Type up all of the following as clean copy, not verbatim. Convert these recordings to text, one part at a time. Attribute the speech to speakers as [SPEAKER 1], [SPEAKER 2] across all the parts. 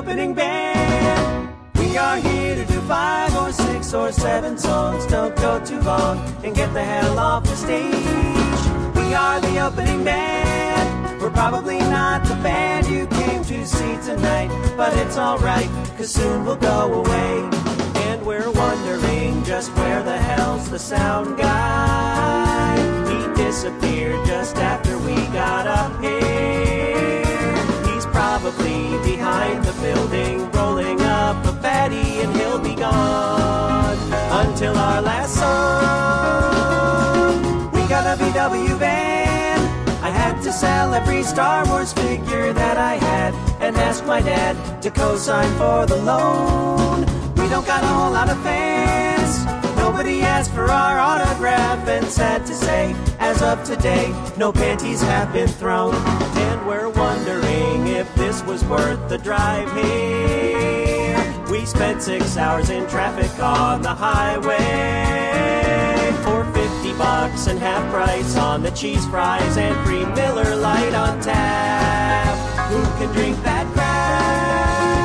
[SPEAKER 1] opening band. We are here to do 5 or 6 or 7 songs. Don't go too long and get the hell off the stage. We are the opening band. We're probably not the band you came to see tonight, but it's alright, 'cause soon we'll go away. And we're wondering just where the hell's the sound guy? He disappeared just after we got up here. He's probably behind the building, rolling up a fatty, and he'll be gone until our last song. We got a VW van. I had to sell every Star Wars figure that I had and ask my dad to co-sign for the loan. We don't got a whole lot of fans. Nobody asked for our autograph, and sad to say, as of today, no panties have been thrown. And we're wondering if this was worth the drive here. We spent 6 hours in traffic on the highway for $50 and half price on the cheese fries and free Miller Lite on tap. Who can drink that crap?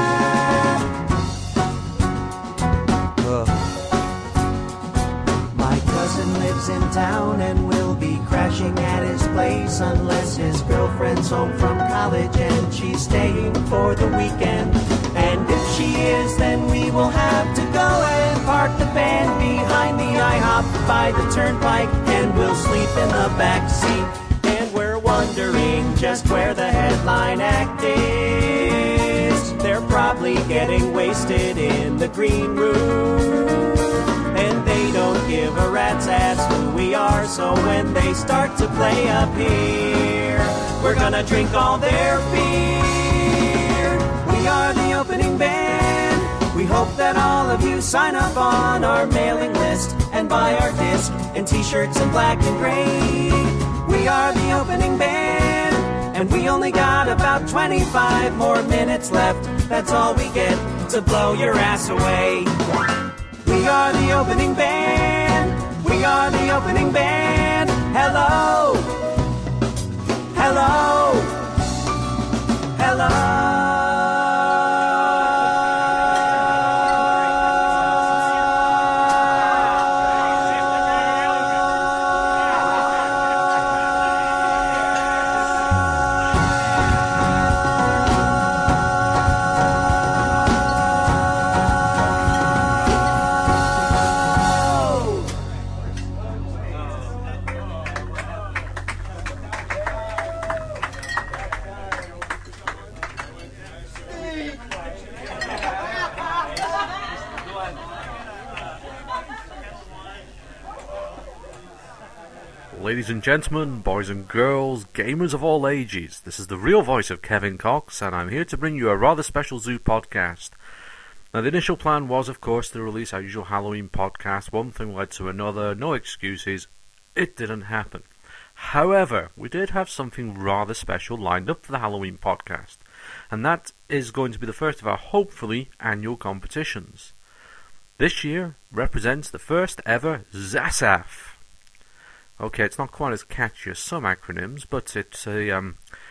[SPEAKER 1] My cousin lives in town and will be crashing at his place unless his girlfriend's home from college and she's staying for the weekend. And if she is, then we will have to go and park the van behind the IHOP by the turnpike, and we'll sleep in the back seat. And we're wondering just where the headline act is. They're probably getting wasted in the green room, and they don't give a rat's ass who we are, so when they start to play up here, we're gonna drink all their beer. We are the opening band. We hope that all of you sign up on our mailing list and buy our disc and t-shirts in black and gray. We are the opening band, and we only got about 25 more minutes left. That's all we get to blow your ass away. We are the opening band. We are the opening band. Hello. Hello. Hello.
[SPEAKER 2] Ladies and gentlemen, boys and girls, gamers of all ages, this is the real voice of Kevin Cox, and I'm here to bring you a rather special Zoo podcast. Now, the initial plan was, of course, to release our usual Halloween podcast. One thing led to another, no excuses, it didn't happen. However, we did have something rather special lined up for the Halloween podcast, and that is going to be the first of our, hopefully, annual competitions. This year represents the first ever ZASAF. Okay, it's not quite as catchy as some acronyms, but it's the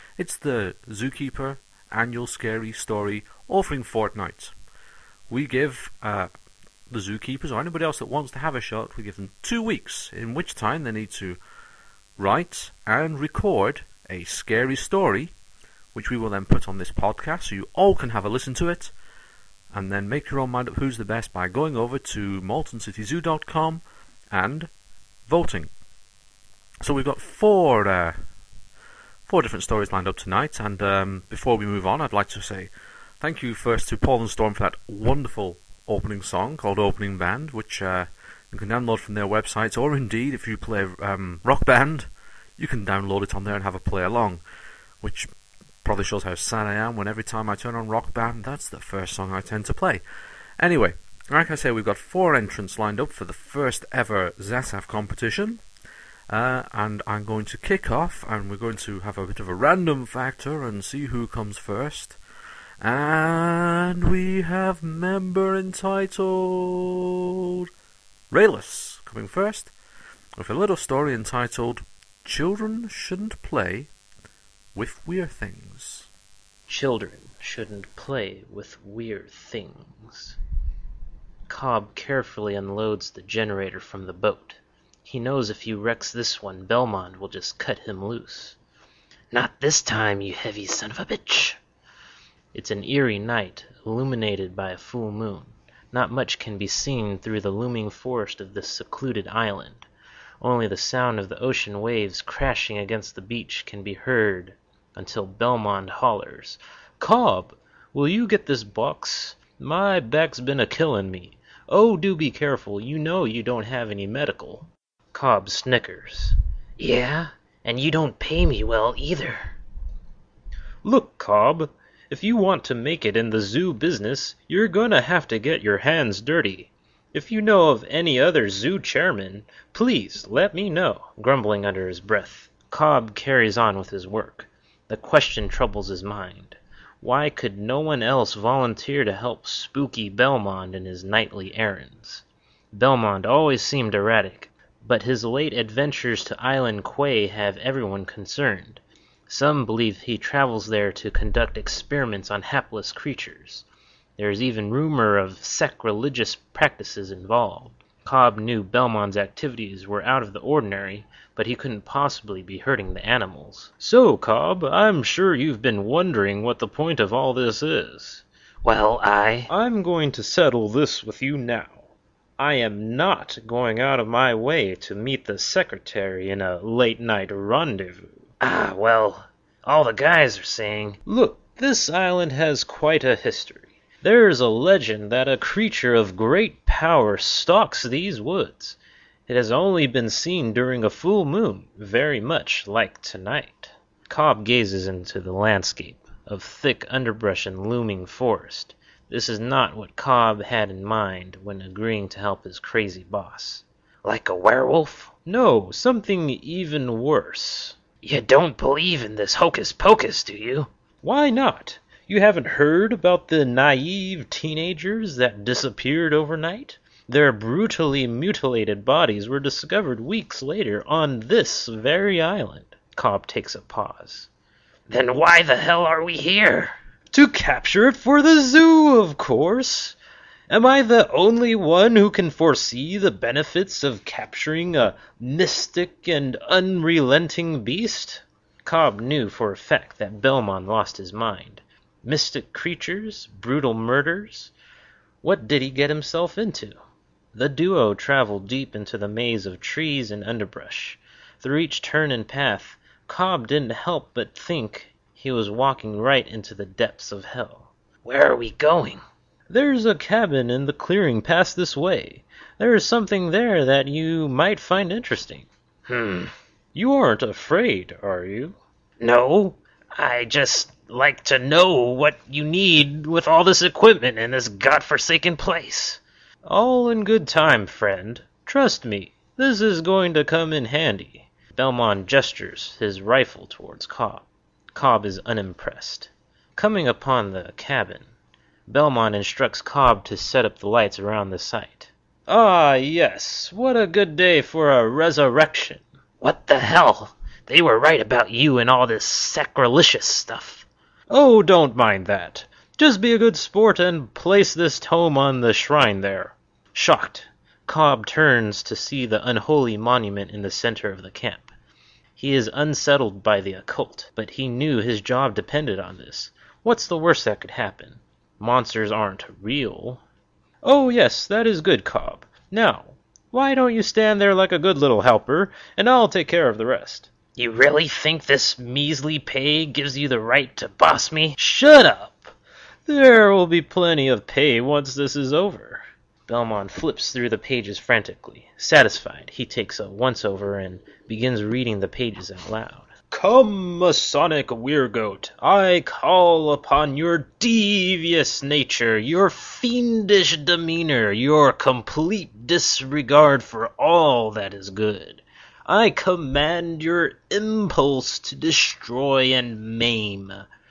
[SPEAKER 2] Zookeeper Annual Scary Story Offering Fortnight. We give the zookeepers or anybody else that wants to have a shot, we give them 2 weeks, in which time they need to write and record a scary story, which we will then put on this podcast so you all can have a listen to it, and then make your own mind up who's the best by going over to MaltonCityZoo.com and voting. So we've got four different stories lined up tonight, and before we move on, I'd like to say thank you first to Paul and Storm for that wonderful opening song called Opening Band, which you can download from their websites, or indeed, if you play Rock Band, you can download it on there and have a play along, which probably shows how sad I am when every time I turn on Rock Band, that's the first song I tend to play. Anyway, like I say, we've got 4 entrants lined up for the first ever ZASAF competition. And I'm going to kick off, and we're going to have a bit of a random factor and see who comes first. And we have member entitled Rayless coming first with a little story entitled Children Shouldn't Play with Weird Things.
[SPEAKER 3] Children shouldn't play with weird things. Cobb carefully unloads the generator from the boat. He knows if he wrecks this one, Belmont will just cut him loose. "Not this time, you heavy son of a bitch!" It's an eerie night, illuminated by a full moon. Not much can be seen through the looming forest of this secluded island. Only the sound of the ocean waves crashing against the beach can be heard until Belmont hollers, "Cobb, will you get this box? My back's been a-killin' me. Oh, do be careful, you know you don't have any medical." Cobb snickers. "Yeah, and you don't pay me well either." "Look, Cobb, if you want to make it in the zoo business, you're gonna have to get your hands dirty. If you know of any other zoo chairman, please let me know." Grumbling under his breath, Cobb carries on with his work. The question troubles his mind. Why could no one else volunteer to help spooky Belmont in his nightly errands? Belmont always seemed erratic, but his late adventures to Island Quay have everyone concerned. Some believe he travels there to conduct experiments on hapless creatures. There is even rumor of sacrilegious practices involved. Cobb knew Belmont's activities were out of the ordinary, but he couldn't possibly be hurting the animals. "So, Cobb, I'm sure you've been wondering what the point of all this is." "Well, I'm going to settle this with you now. I am not going out of my way to meet the secretary in a late-night rendezvous." Well, all the guys are saying... Look, this island has quite a history. There's a legend that a creature of great power stalks these woods. It has only been seen during a full moon, very much like tonight. Cobb gazes into the landscape of thick underbrush and looming forest. This is not what Cobb had in mind when agreeing to help his crazy boss. "Like a werewolf?" "No, something even worse." "You don't believe in this hocus-pocus, do you?" "Why not? You haven't heard about the naive teenagers that disappeared overnight? Their brutally mutilated bodies were discovered weeks later on this very island." Cobb takes a pause. "Then why the hell are we here?" "To capture it for the zoo, of course. Am I the only one who can foresee the benefits of capturing a mystic and unrelenting beast?" Cobb knew for a fact that Belmont lost his mind. Mystic creatures, brutal murders. What did he get himself into? The duo traveled deep into the maze of trees and underbrush. Through each turn and path, Cobb didn't help but think he was walking right into the depths of hell. "Where are we going?" "There's a cabin in the clearing past this way. There is something there that you might find interesting." "You aren't afraid, are you?" "No, I just like to know what you need with all this equipment in this godforsaken place." "All in good time, friend. Trust me, this is going to come in handy." Belmont gestures his rifle towards Cobb. Cobb is unimpressed. Coming upon the cabin, Belmont instructs Cobb to set up the lights around the site. "Ah, yes, what a good day for a resurrection." "What the hell? They were right about you and all this sacrilegious stuff." "Oh, don't mind that. Just be a good sport and place this tome on the shrine there." Shocked, Cobb turns to see the unholy monument in the center of the camp. He is unsettled by the occult, but he knew his job depended on this. What's the worst that could happen? Monsters aren't real. "Oh yes, that is good, Cobb. Now, why don't you stand there like a good little helper, and I'll take care of the rest." "You really think this measly pay gives you the right to boss me?" "Shut up! There will be plenty of pay once this is over." Belmont flips through the pages frantically. Satisfied, he takes a once-over and begins reading the pages out loud. "Come, Masonic Weirgoat, I call upon your devious nature, your fiendish demeanor, your complete disregard for all that is good. I command your impulse to destroy and maim.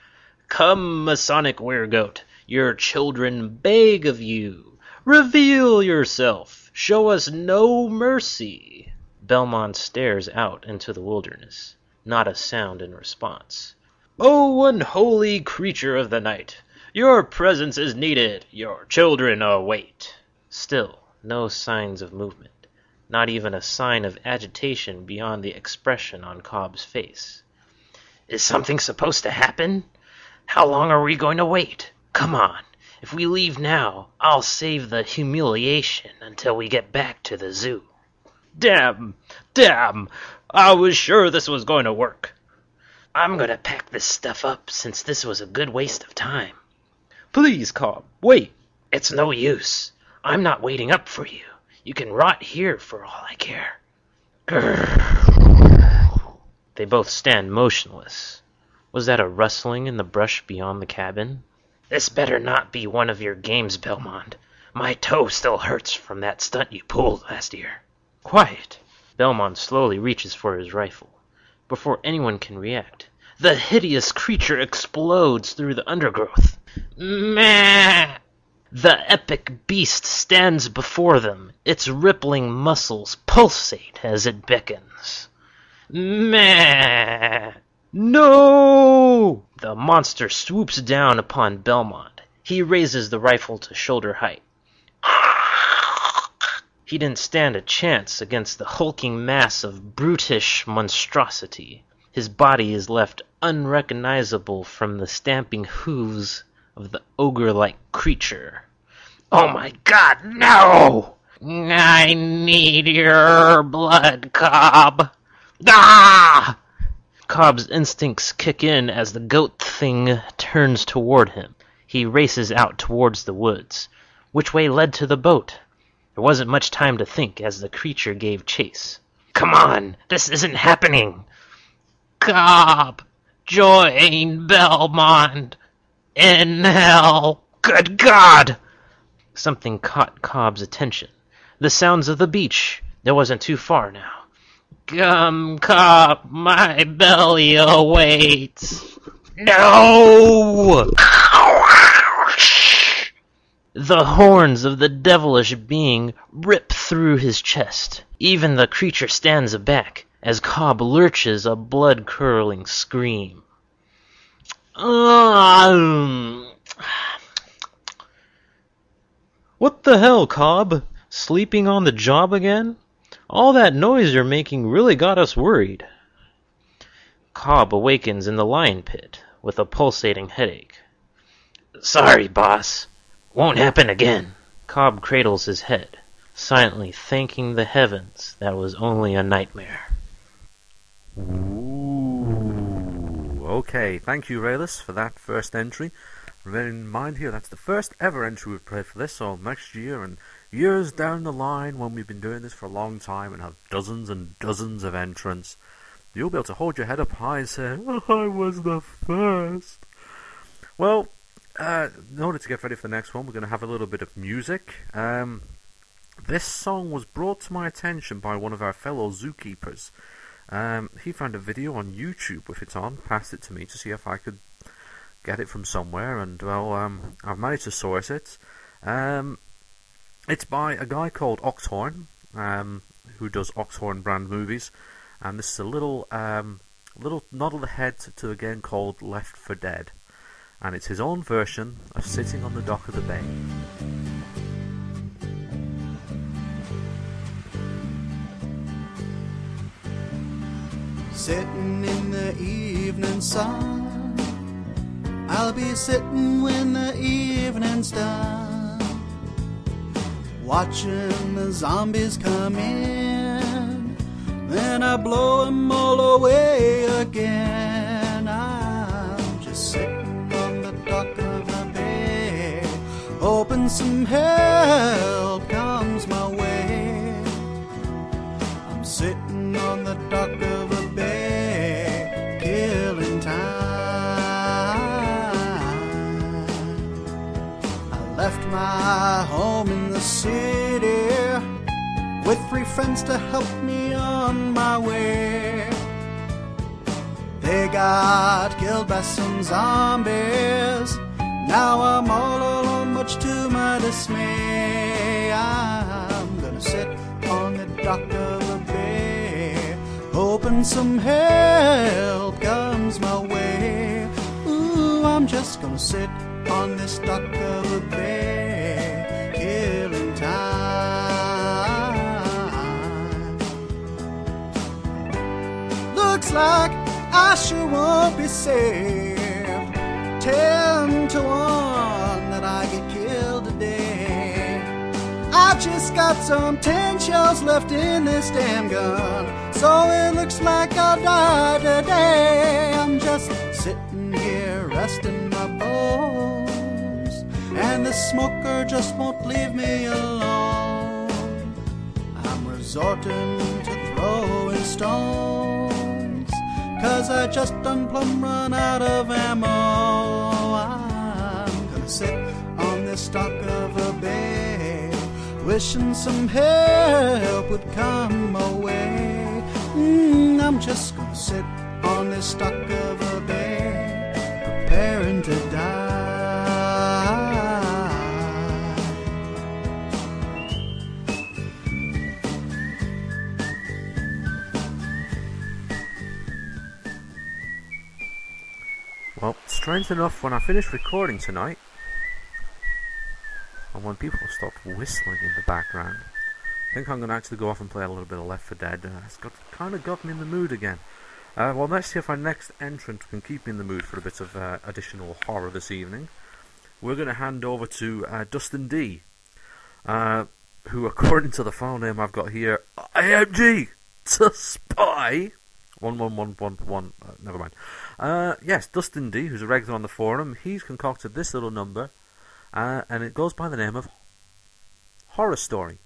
[SPEAKER 3] Come, Masonic Weirgoat, your children beg of you. Reveal yourself. Show us no mercy." Belmont stares out into the wilderness. Not a sound in response. "O unholy creature of the night, Your presence is needed. Your children await. Still, no signs of movement. Not even a sign of agitation beyond the expression on Cobb's face. Is something supposed to happen? How long are we going to wait? Come on. If we leave now, I'll save the humiliation until we get back to the zoo. Damn! I was sure this was going to work. I'm going to pack this stuff up since this was a good waste of time. Please, Cobb, wait. It's no use. I'm not waiting up for you. You can rot here for all I care. Grrr. They both stand motionless. Was that a rustling in the brush beyond the cabin? This better not be one of your games, Belmont. My toe still hurts from that stunt you pulled last year. Quiet. Belmont slowly reaches for his rifle. Before anyone can react, the hideous creature explodes through the undergrowth. Meh! The epic beast stands before them. Its rippling muscles pulsate as it beckons. Meh! No! The monster swoops down upon Belmont. He raises the rifle to shoulder height. He didn't stand a chance against the hulking mass of brutish monstrosity. His body is left unrecognizable from the stamping hooves of the ogre-like creature. Oh my God, no! I need your blood, Cobb. Ah! Cobb's instincts kick in as the goat thing turns toward him. He races out towards the woods. Which way led to the boat? There wasn't much time to think as the creature gave chase. Come on, this isn't happening. Cobb, join Belmont in hell. Good God! Something caught Cobb's attention. The sounds of the beach. It wasn't too far now. Come, Cobb, my belly awaits. No! The horns of the devilish being rip through his chest. Even the creature stands aback as Cobb lurches a blood-curdling scream. What the hell, Cobb? Sleeping on the job again? All that noise you're making really got us worried. Cobb awakens in the lion pit with a pulsating headache. Sorry, boss. Won't happen again. Cobb cradles his head, silently thanking the heavens that was only a nightmare.
[SPEAKER 2] Ooh, okay. Thank you, Rayless, for that first entry. Bear in mind here, that's the first ever entry we've played for this, so next year and years down the line, when we've been doing this for a long time and have dozens and dozens of entrants, you'll be able to hold your head up high and say, oh, I was the first. Well, in order to get ready for the next one, we're going to have a little bit of music. This song was brought to my attention by one of our fellow zookeepers. He found a video on YouTube with it on, passed it to me to see if I could get it from somewhere, and well, I've managed to source it. It's by a guy called Oxhorn, who does Oxhorn brand movies, and this is a little nod of the head to a game called Left 4 Dead, and it's his own version of Sitting on the Dock of the Bay.
[SPEAKER 1] Sitting in the evening sun, I'll be sitting when the evening's done, watching the zombies come in, then I blow them all away again. I'm just sitting on the dock of the bay, hoping some help comes my way. I'm sitting on the dock of the bay, killing time. Left my home in the city with 3 friends to help me on my way. They got killed by some zombies. Now I'm all alone, much to my dismay. I'm gonna sit on the dock of the bay, hoping some help comes my way. Ooh, I'm just gonna sit on this dock of a bay, killing time. Looks like I sure won't be saved. 10 to 1 that I get killed today. I've just got some 10 shells left in this damn gun, so it looks like I'll die today. I'm just sitting here resting my bones, and the smoker just won't leave me alone. I'm resorting to throwing stones, 'cause I just done plumb run out of ammo. I'm gonna sit on this dock of a bay, wishing some help would come my way. I'm just gonna sit on this dock of a bay, preparing to die.
[SPEAKER 2] Well, strange enough, when I finished recording tonight, and when people stop whistling in the background, I think I'm going to actually go off and play a little bit of Left 4 Dead. It's kind of got me in the mood again. Well, let's see if our next entrant can keep me in the mood for a bit of additional horror this evening. We're going to hand over to Dustin D, who, according to the file name I've got here, AMG to Spy 11111. Never mind. Yes, Dustin D, who's a regular on the forum, he's concocted this little number, and it goes by the name of Horror Story.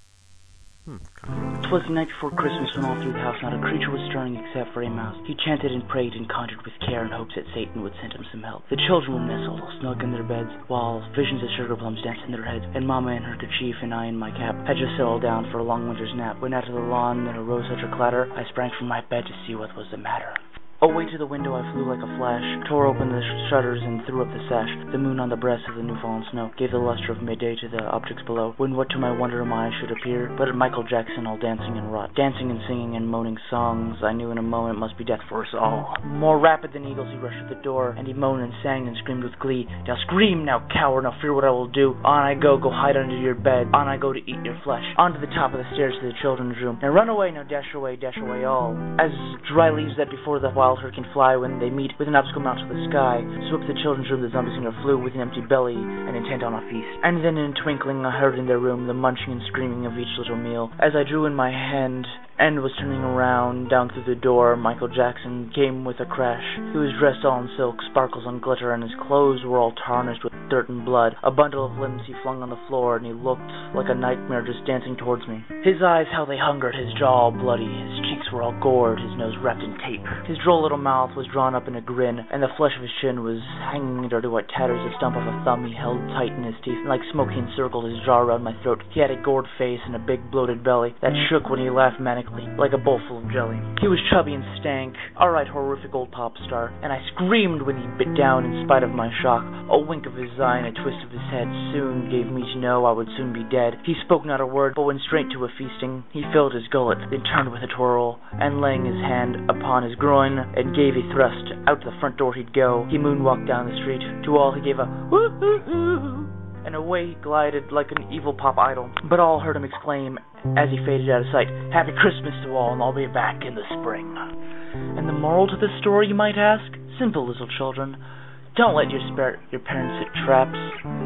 [SPEAKER 4] 'Twas the night before Christmas when all through the house not a creature was stirring except for a mouse. He chanted and prayed and conjured with care in hopes that Satan would send him some help. The children were nestled all snug in their beds, while visions of sugar plums danced in their heads, and Mama in her kerchief and I in my cap had just settled down for a long winter's nap, when out of the lawn there arose such a clatter, I sprang from my bed to see what was the matter. Away to the window I flew like a flash, tore open the shutters and threw up the sash. The moon on the breast of the new-fallen snow gave the luster of midday to the objects below, when what to my wonder my eyes should appear but Michael Jackson all dancing and wrought. Dancing and singing and moaning songs, I knew in a moment must be death for us all. More rapid than eagles he rushed at the door, and he moaned and sang and screamed with glee. Now scream, now cower, now fear what I will do. On I go hide under your bed. On I go to eat your flesh. On to the top of the stairs to the children's room. Now run away, now dash away all. As dry leaves that before the wild herd can fly when they meet with an obstacle mount to the sky, swept the children's room the zombie singer flew with an empty belly and intent on a feast. And then in a twinkling I heard in their room the munching and screaming of each little meal. As I drew in my hand and was turning around, down through the door Michael Jackson came with a crash. He was dressed all in silk, sparkles and glitter, and his clothes were all tarnished with dirt and blood. A bundle of limbs he flung on the floor, and he looked like a nightmare just dancing towards me. His eyes, how they hungered, his jaw all bloody, his cheeks were all gored, his nose wrapped in tape. His droll little mouth was drawn up in a grin, and the flesh of his chin was hanging in dirty white tatters. The stump of a thumb he held tight in his teeth, and like smoke he encircled his jaw around my throat. He had a gored face and a big bloated belly that shook when he laughed manically, like a bowl full of jelly. He was chubby and stank, a right horrific old pop star, and I screamed when he bit down in spite of my shock. A wink of his eye and a twist of his head soon gave me to know I would soon be dead. He spoke not a word, but went straight to a feasting. He filled his gullet, then turned with a twirl, and laying his hand upon his groin, and gave a thrust. Out the front door he'd go. He moonwalked down the street. To all he gave a woo-hoo-hoo, and away he glided like an evil pop idol. But all heard him exclaim, as he faded out of sight, "Happy Christmas to all, and I'll be back in the spring." And the moral to this story, you might ask? Simple, little children. Don't let your parents set traps,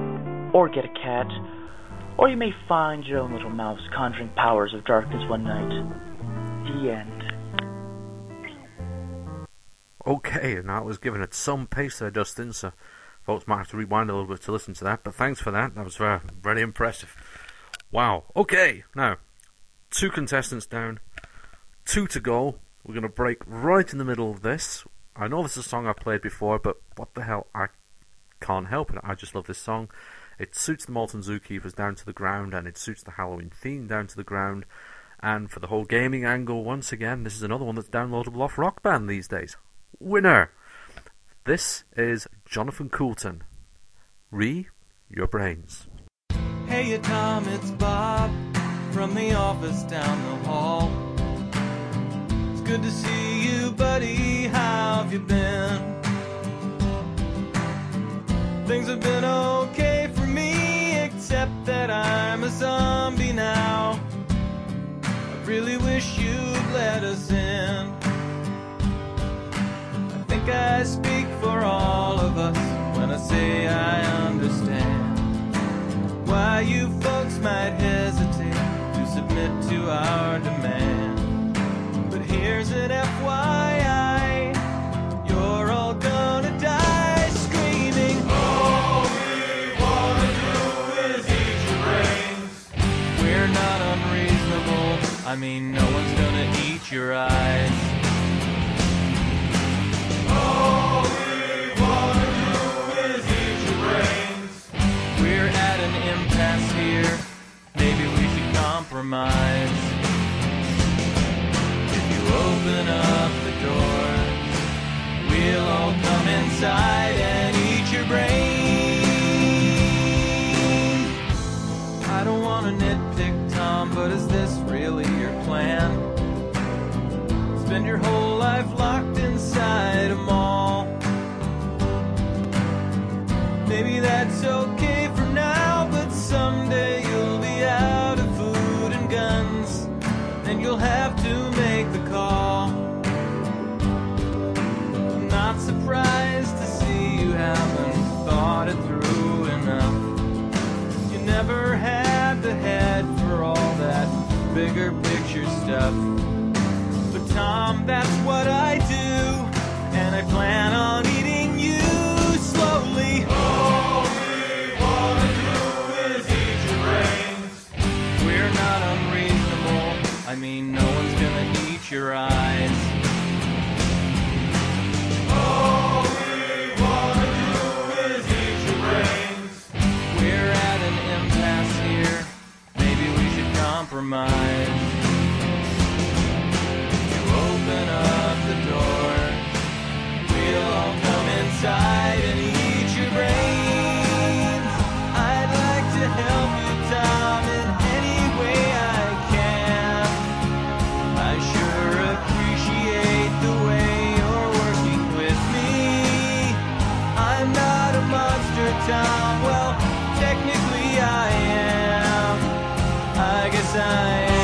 [SPEAKER 4] or get a cat, or you may find your own little mouse conjuring powers of darkness one night. The end.
[SPEAKER 2] Okay, and that was giving it some pace there, Dustin, so folks might have to rewind a little bit to listen to that, but thanks for that. That was very impressive. Wow. Okay, now, 2 contestants down, 2 to go. We're going to break right in the middle of this. I know this is a song I've played before, but what the hell, I can't help it. I just love this song. It suits the Molten Zookeepers down to the ground, and it suits the Halloween theme down to the ground. And for the whole gaming angle, once again, this is another one that's downloadable off Rock Band these days. Winner! This is Jonathan Coulton. Your brains.
[SPEAKER 5] Hey Tom, it's Bob from the office down the hall. It's good to see you, buddy. How have you been? things have been okay for me, except that I'm a zombie now. I really wish you'd let us in. I think I speak for all of us when I say I understand why you folks might hesitate to submit to our demand. But here's an FYI, you're all gonna die screaming, all we wanna do is eat your brains. We're not unreasonable, I mean no one's gonna eat your eyes. All we wanna do is eat your brains. We're at an impasse here, maybe we should compromise. If you open up the doors, we'll all come inside and eat your brains. I don't want to nitpick, Tom, but is this really your plan? Spend your whole life locked inside a mall. Maybe that's okay for now, but someday you'll be out of food and guns, and you'll have to make the call. I'm not surprised to see you haven't thought it through enough. You never had the head for all that bigger picture stuff. But Tom, that's what I do, and I plan on eating you slowly. All we wanna do is eat your brains. We're not unreasonable, I mean no one's gonna eat your eyes. All we wanna do is eat your brains. We're at an impasse here, maybe we should compromise. You open up the door, we'll all come inside and eat your brains. I'd like to help you, Tom, in any way I can. I sure appreciate the way you're working with me. I'm not a monster, Tom, well, technically I am. I guess I am.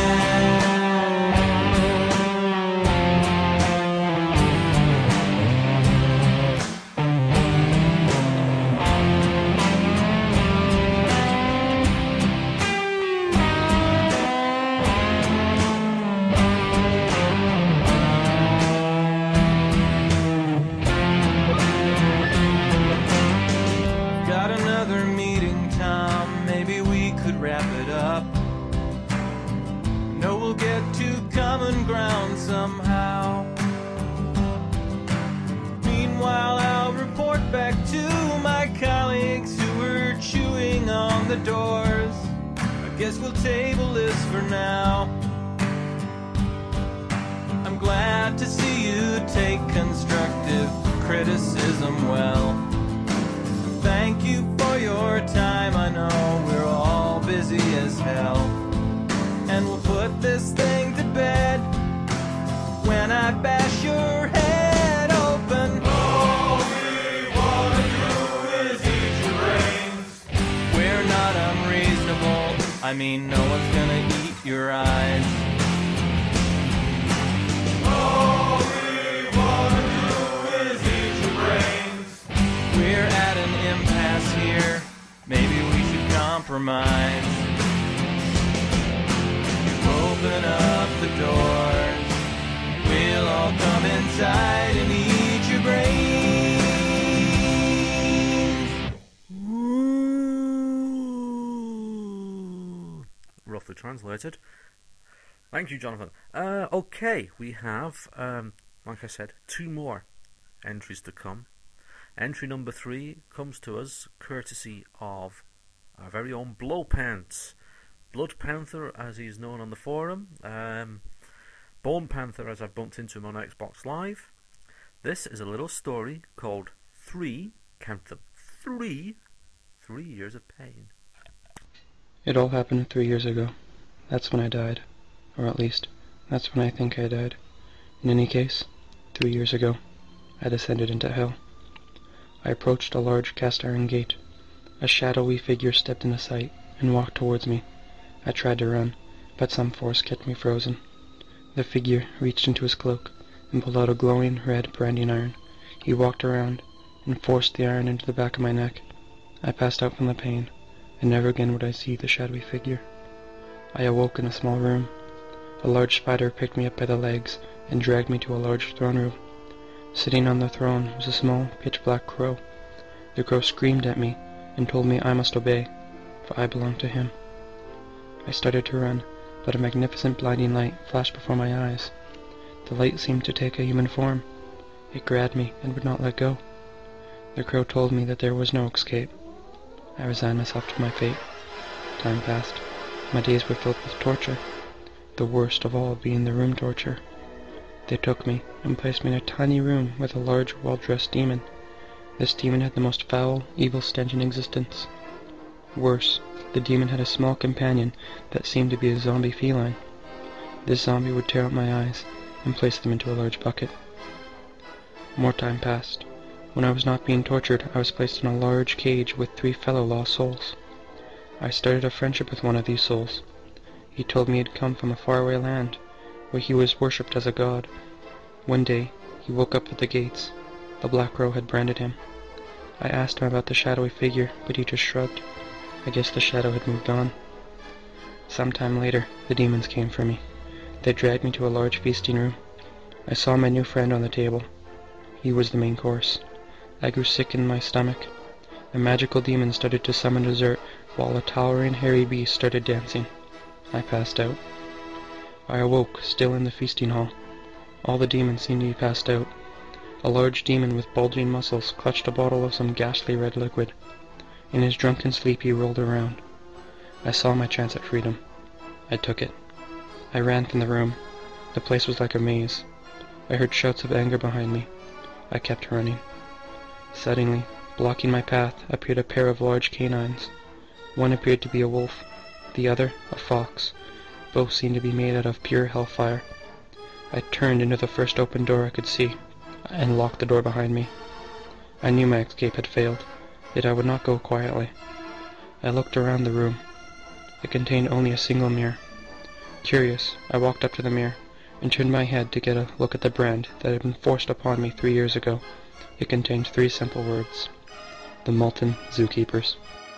[SPEAKER 5] Got another meeting, Tom, maybe we could wrap it up. No, we'll get to common ground somehow. Meanwhile, I'll report back to my colleagues who were chewing on the doors. I guess we'll table this for now. I'm glad to see you take constructive criticism well. Thank you for your time, I know we're all busy as hell. And we'll put this thing to bed when I bash your head open. All we wanna do is eat your brains. We're not unreasonable, I mean no one's gonna eat your eyes. All we wanna do is eat your brains. We're at an impasse here, maybe we should compromise. You open up the doors, we'll all come inside and eat your brains.
[SPEAKER 2] Ooh. Roughly translated. Thank you, Jonathan. Okay, we have, like I said, 2 more entries to come. Entry number 3 comes to us courtesy of our very own Blowpants. Blood Panther, as he's known on the forum. Bone Panther, as I've bumped into him on Xbox Live. This is a little story called 3, count them, 3 years of pain.
[SPEAKER 6] It all happened 3 years ago. That's when I died. Or at least, that's when I think I died. In any case, 3 years ago, I descended into hell. I approached a large cast-iron gate. A shadowy figure stepped into sight and walked towards me. I tried to run, but some force kept me frozen. The figure reached into his cloak and pulled out a glowing red branding iron. He walked around and forced the iron into the back of my neck. I passed out from the pain, and never again would I see the shadowy figure. I awoke in a small room. A large spider picked me up by the legs and dragged me to a large throne room. Sitting on the throne was a small, pitch-black crow. The crow screamed at me and told me I must obey, for I belonged to him. I started to run, but a magnificent blinding light flashed before my eyes. The light seemed to take a human form. It grabbed me and would not let go. The crow told me that there was no escape. I resigned myself to my fate. Time passed. My days were filled with torture, the worst of all being the room torture. They took me and placed me in a tiny room with a large, well-dressed demon. This demon had the most foul, evil stench in existence. Worse, the demon had a small companion that seemed to be a zombie feline. This zombie would tear out my eyes and place them into a large bucket. More time passed. When I was not being tortured, I was placed in a large cage with 3 fellow lost souls. I started a friendship with one of these souls. He told me he had come from a faraway land, where he was worshipped as a god. One day, he woke up at the gates. The Black Crow had branded him. I asked him about the shadowy figure, but he just shrugged. I guess the shadow had moved on. Some time later, the demons came for me. They dragged me to a large feasting room. I saw my new friend on the table. He was the main course. I grew sick in my stomach. A magical demon started to summon dessert, while a towering hairy beast started dancing. I passed out. I awoke, still in the feasting hall. All the demons seemed to be passed out. A large demon with bulging muscles clutched a bottle of some ghastly red liquid. In his drunken sleep he rolled around. I saw my chance at freedom. I took it. I ran from the room. The place was like a maze. I heard shouts of anger behind me. I kept running. Suddenly, blocking my path, appeared a pair of large canines. One appeared to be a wolf, the other a fox. Both seemed to be made out of pure hellfire. I turned into the first open door I could see, and locked the door behind me. I knew my escape had failed, yet I would not go quietly. I looked around the room. It contained only a single mirror. Curious, I walked up to the mirror, and turned my head to get a look at the brand that had been forced upon me 3 years ago. It contained 3 simple words: The Malton Zookeepers.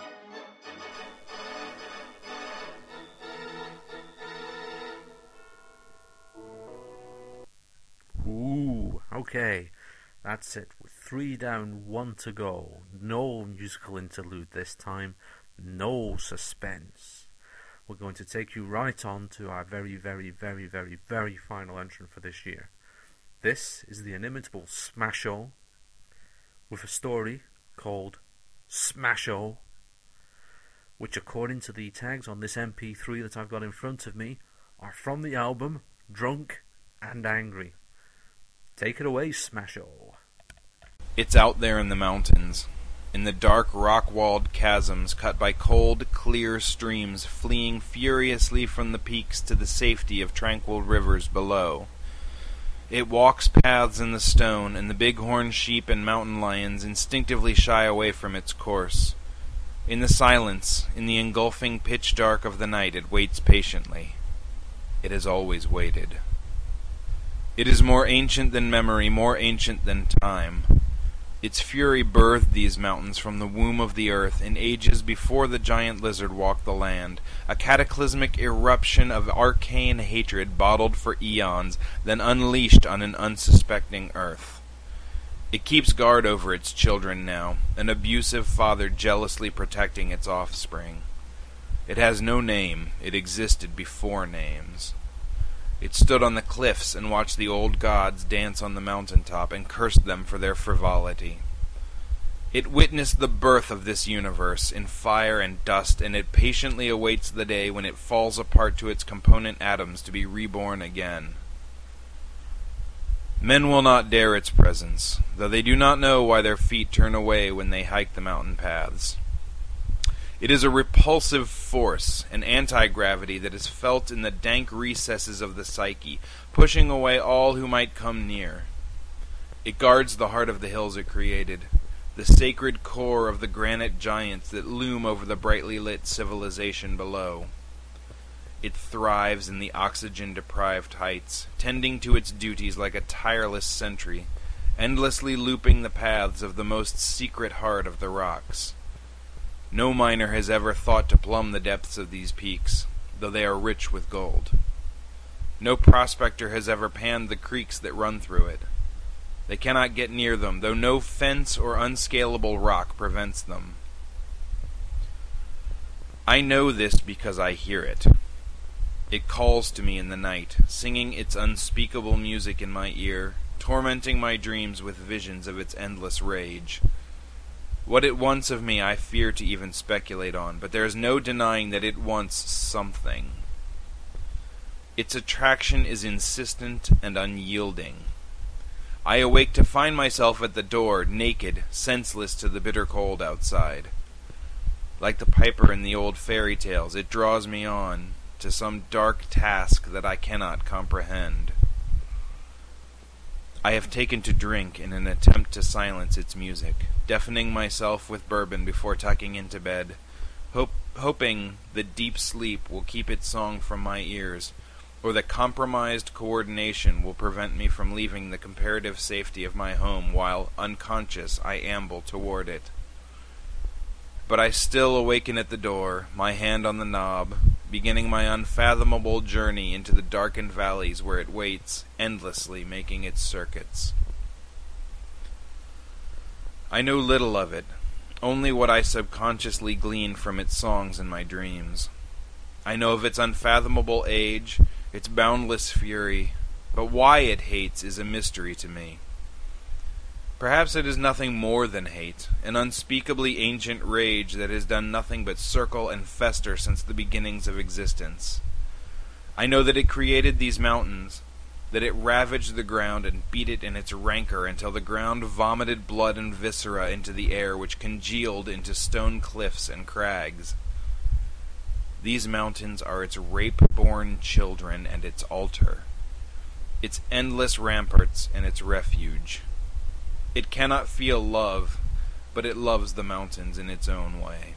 [SPEAKER 2] Ooh, okay. That's it. With 3 down, 1 to go. No musical interlude this time. No suspense. We're going to take you right on to our very, very, very, very, very final entrant for this year. This is the inimitable Smash-O, with a story called Smash-O, which, according to the tags on this MP3 that I've got in front of me, are from the album Drunk and Angry. Take it away, Smash-O.
[SPEAKER 7] It's out there in the mountains, in the dark rock-walled chasms cut by cold, clear streams fleeing furiously from the peaks to the safety of tranquil rivers below. It walks paths in the stone, and the bighorn sheep and mountain lions instinctively shy away from its course. In the silence, in the engulfing pitch dark of the night, it waits patiently. It has always waited. It is more ancient than memory, more ancient than time. Its fury birthed these mountains from the womb of the earth in ages before the giant lizard walked the land, a cataclysmic eruption of arcane hatred bottled for eons, then unleashed on an unsuspecting earth. It keeps guard over its children now, an abusive father jealously protecting its offspring. It has no name, it existed before names. It stood on the cliffs and watched the old gods dance on the mountaintop and cursed them for their frivolity. It witnessed the birth of this universe in fire and dust, and it patiently awaits the day when it falls apart to its component atoms to be reborn again. Men will not dare its presence, though they do not know why their feet turn away when they hike the mountain paths. It is a repulsive force, an anti-gravity that is felt in the dank recesses of the psyche, pushing away all who might come near. It guards the heart of the hills it created, the sacred core of the granite giants that loom over the brightly lit civilization below. It thrives in the oxygen-deprived heights, tending to its duties like a tireless sentry, endlessly looping the paths of the most secret heart of the rocks. No miner has ever thought to plumb the depths of these peaks, though they are rich with gold. No prospector has ever panned the creeks that run through it. They cannot get near them, though no fence or unscalable rock prevents them. I know this because I hear it. It calls to me in the night, singing its unspeakable music in my ear, tormenting my dreams with visions of its endless rage. What it wants of me I fear to even speculate on, but there is no denying that it wants something. Its attraction is insistent and unyielding. I awake to find myself at the door, naked, senseless to the bitter cold outside. Like the piper in the old fairy tales, it draws me on to some dark task that I cannot comprehend. I have taken to drink in an attempt to silence its music, deafening myself with bourbon before tucking into bed, hoping that deep sleep will keep its song from my ears, or that compromised coordination will prevent me from leaving the comparative safety of my home while, unconscious, I amble toward it. But I still awaken at the door, my hand on the knob, beginning my unfathomable journey into the darkened valleys where it waits, endlessly making its circuits. I know little of it, only what I subconsciously glean from its songs in my dreams. I know of its unfathomable age, its boundless fury, but why it hates is a mystery to me. Perhaps it is nothing more than hate, an unspeakably ancient rage that has done nothing but circle and fester since the beginnings of existence. I know that it created these mountains, that it ravaged the ground and beat it in its rancor until the ground vomited blood and viscera into the air which congealed into stone cliffs and crags. These mountains are its rape-born children and its altar, its endless ramparts and its refuge. It cannot feel love, but it loves the mountains in its own way.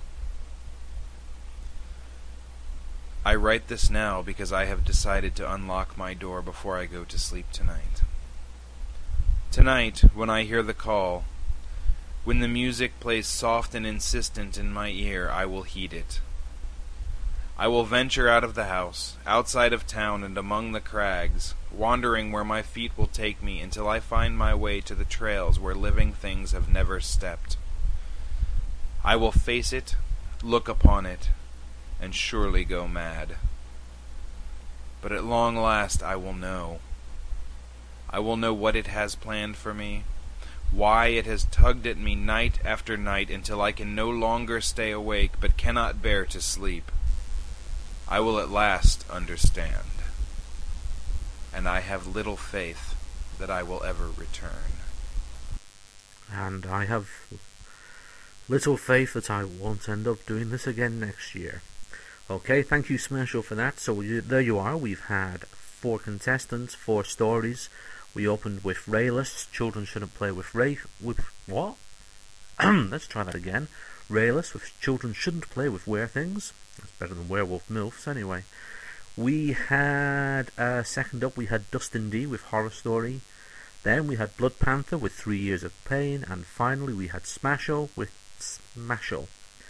[SPEAKER 7] I write this now because I have decided to unlock my door before I go to sleep tonight. Tonight, when I hear the call, when the music plays soft and insistent in my ear, I will heed it. I will venture out of the house, outside of town and among the crags, wandering where my feet will take me until I find my way to the trails where living things have never stepped. I will face it, look upon it, and surely go mad. But at long last I will know. I will know what it has planned for me, why it has tugged at me night after night until I can no longer stay awake but cannot bear to sleep. I will at last understand, and I have little faith that I will ever return.
[SPEAKER 2] And I have little faith that I won't end up doing this again next year. Okay, thank you, Smasho, for that. So there you are. We've had 4 contestants, 4 stories. We opened with Rayless. Children shouldn't play with what? Let's try that again. Rayless with Children shouldn't play with things. That's better than Werewolf MILFs, anyway. We had, second up, we had Dustin D with Horror Story. Then we had Blood Panther with 3 Years of Pain. And finally, we had Smasho with Smasho.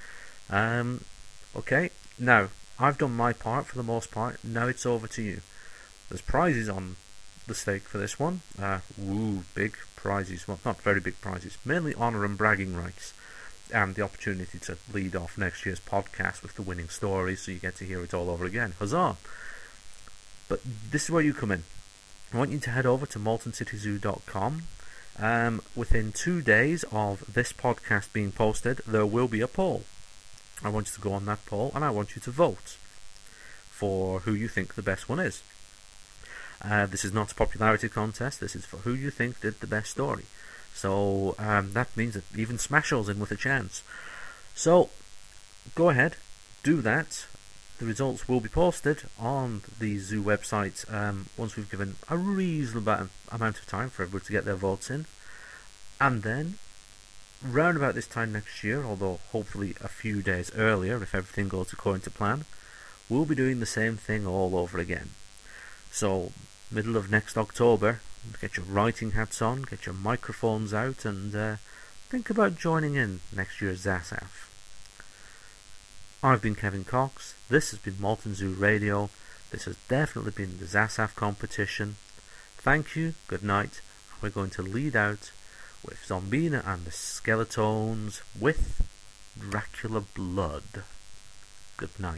[SPEAKER 2] Okay, now, I've done my part for the most part. Now it's over to you. There's prizes on the stake for this one. Big prizes. Well, not very big prizes. Mainly honour and bragging rights. And the opportunity to lead off next year's podcast with the winning stories, so you get to hear it all over again. Huzzah! But this is where you come in. I want you to head over to MoltenCityZoo.com. Within 2 days of this podcast being posted, there will be a poll. I want you to go on that poll, and I want you to vote for who you think the best one is. This is not a popularity contest. This is for who you think did the best story. So that means that even Smasho's in with a chance. So go ahead, do that. The results will be posted on the Zoo website once we've given a reasonable amount of time for everybody to get their votes in. And then round about this time next year, although hopefully a few days earlier if everything goes according to plan, we'll be doing the same thing all over again. So, middle of next October, get your writing hats on, get your microphones out, and think about joining in next year's ZASAF. I've been Kevin Cox, this has been Malton Zoo Radio, this has definitely been the ZASAF competition. Thank you, good night, we're going to lead out with Zombina and the Skeletones with Dracula Blood. Good night.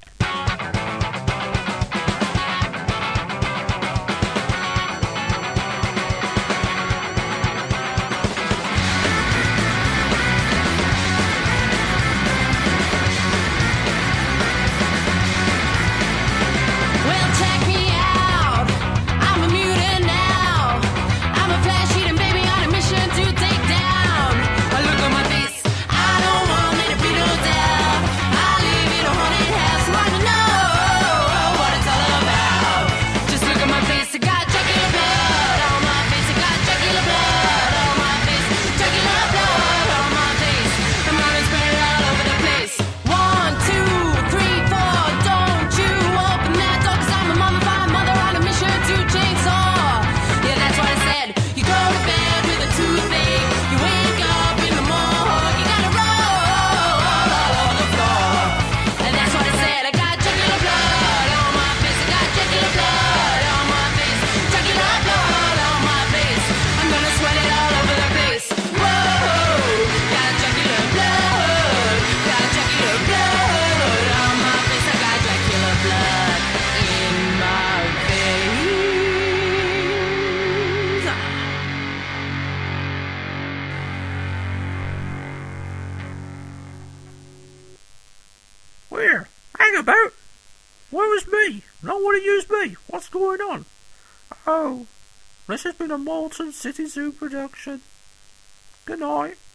[SPEAKER 8] Where? Hang about! Where was me? Nobody used me. What's going on? Oh, this has been a Malton City Zoo production. Good night.